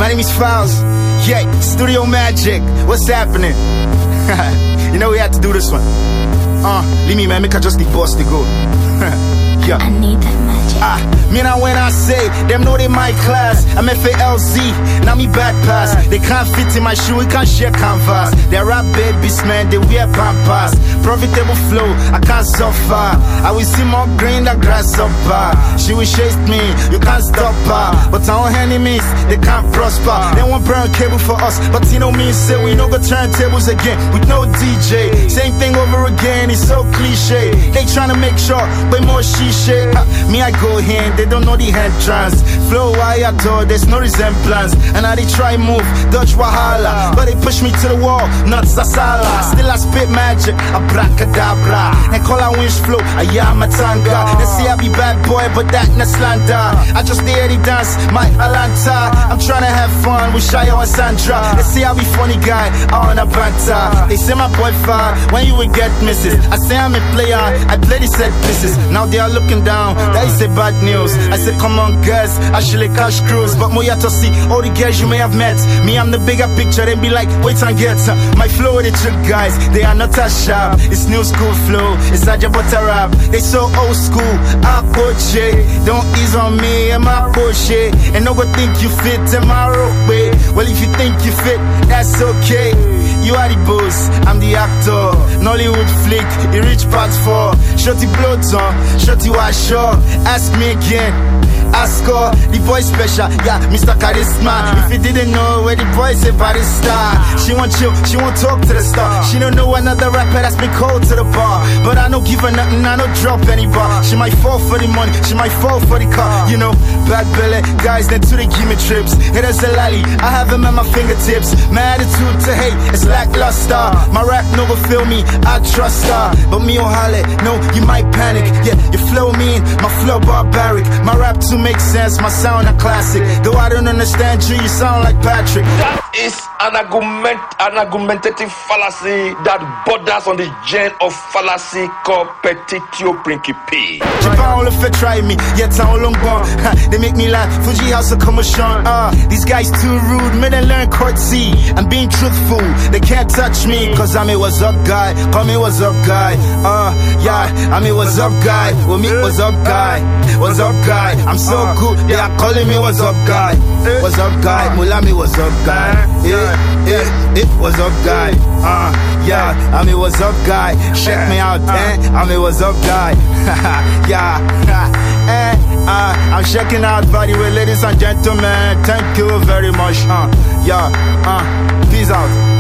name is Files. Yeah, Studio Magic. What's happening? You know we had to do this one. Leave me, man. Make I just the boss to go. Yeah. I need that magic. Me now when I say, them know they my class. I'm FALZ, now me bad pass. They can't fit in my shoe, we can't share canvas. They're rap babies, man, they wear pampas. Profitable flow, I can't suffer. I will see more green than grasshopper. She will chase me, you can't stop her. But our enemies, they can't prosper. They won't burn cable for us, but you know me, say we no go turntables again with no DJ. Same thing over again, it's so cliche. They tryna make sure, but more she shit. Me I go in, they don't know the entrance. Flow I adore, there's no resemblance. And now they try move, dodge wahala, but they push me to the wall, not Sasala. Still I spit magic, abracadabra. And call I winch flow, I am a tanga. They say I be bad boy, but that na slander. I just dare the dance, my Alanta. I'm tryna have fun with Shayo and Sandra. They say I be funny guy, I on a banter. They say my boy far, when you will get misses. I say I'm a player, I play the set pieces. Now they are looking down, that is a bad news. I said come on guys, actually cash cruise. But Moya to see all the girls you may have met. Me I'm the bigger picture, they be like wait and get my flow with the trick guys, they are not as sharp. It's new school flow, it's a butter rap. They so old school, I coach it. Don't ease on me, am I bullshit? And no go think you fit, am I rope way? Well if you think you fit, that's okay. You are the boss, I'm the actor. Nollywood flick, you reach part 4. Shorty blows on, shorty wash up. Ask me again, ask her. The boy special, yeah, Mr. Charisma. If you didn't know where the boy is a barista. She won't chill, she won't talk to the star. She don't know another rapper that's been cold to the bar. But I don't give her nothing, I don't drop any bar. She might fall for the money, she might fall for the car. You know, bad belly, guys, then to the give me trips. Hitters a lally, I have him at my fingertips. My attitude to hate, it's lackluster. My rap no go feel me, I trust her. But me oh holla, no, you might panic. Yeah, you flow mean, my flow barbaric. My rap too makes sense, my sound a classic. Though I don't understand you, you sound like Patrick. That is an argumentative fallacy that borders on the gen of fallacy called petitio principi. Japan all fait try me, yet I'm long gone. They make me laugh, Fuji House of commotion. These guys too rude, may they learn courtesy. I'm being truthful, they can't touch me. Cause I'm a what's up guy, call me what's up guy. Yeah, I'm a what's up guy. Well me what's up guy, what's up guy. I'm so good, they are calling me what's up guy. What's up guy, Mulami what's up guy. What's up guy. Yeah, I'm a what's up guy. Check me out, I'm a what's up guy. Yeah, I'm checking out by the way, ladies and gentlemen. Thank you very much. Yeah, peace out.